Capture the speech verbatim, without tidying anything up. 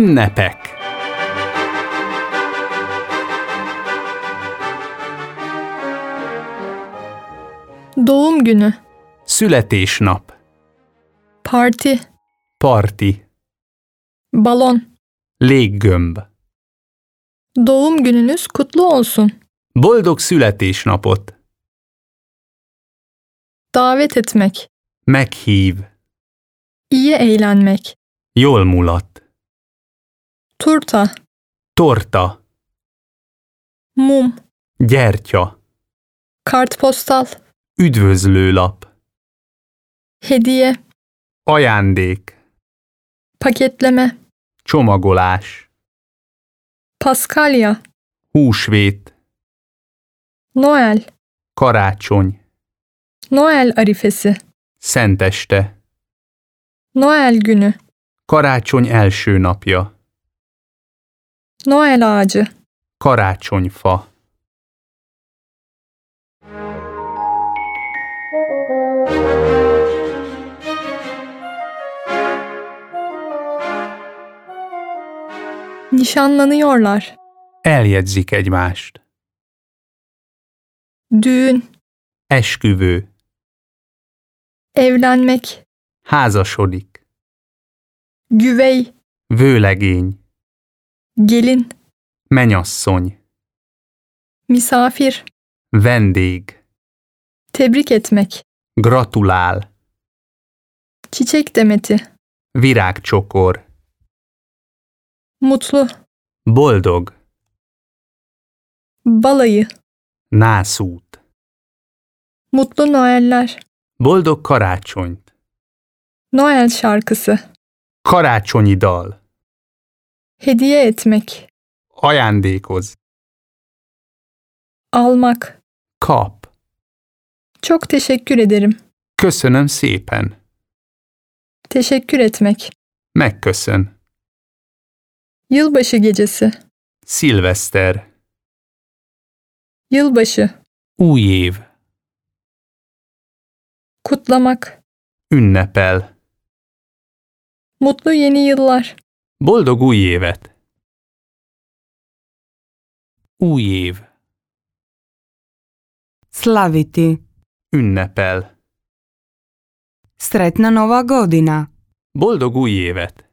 Ünnepek. Doğum günü, Születésnap. parti, Parti. balon. Léggömb. Doğum gününüz kutlu olsun. Boldog születésnapot. Davet etmek, Meghív. iyi eğlenmek. Jól mulat. Turta, Torta. mum, Gyertya. kartpostal, Üdvözlőlap. hediye, Ajándék. paketleme, Csomagolás. paskalya, Húsvét. Noel, Karácsony. Noel arifesi, Szenteste. Noel günü, Karácsony első napja. Noel ağacı. Karácsonyfa. Nişanlanıyorlar. Eljegyzik egymást. Düğün, Esküvő. evlenmek, Házasodik. güvey, Vőlegény. gelin, Menyasszony. misafir, Vendég. tebrik etmek, Gratulál. çiçek demeti, Virágcsokor. mutlu, Boldog. balayı, Nászút. mutlu Noeller, Boldog karácsonyt. Noel şarkısı, Karácsonyi dal. hediye etmek, Ajándékoz. almak. Kap. Çok teşekkür ederim. Köszönöm szépen. Teşekkür etmek. Megköszön. Yılbaşı gecesi, Szilveszter. yılbaşı, Új év. kutlamak, Ünnepel. mutlu yeni yıllar, Boldog új évet. Új év. Slaviti. Ünnepel. Sretna Nova godina. Boldog új évet.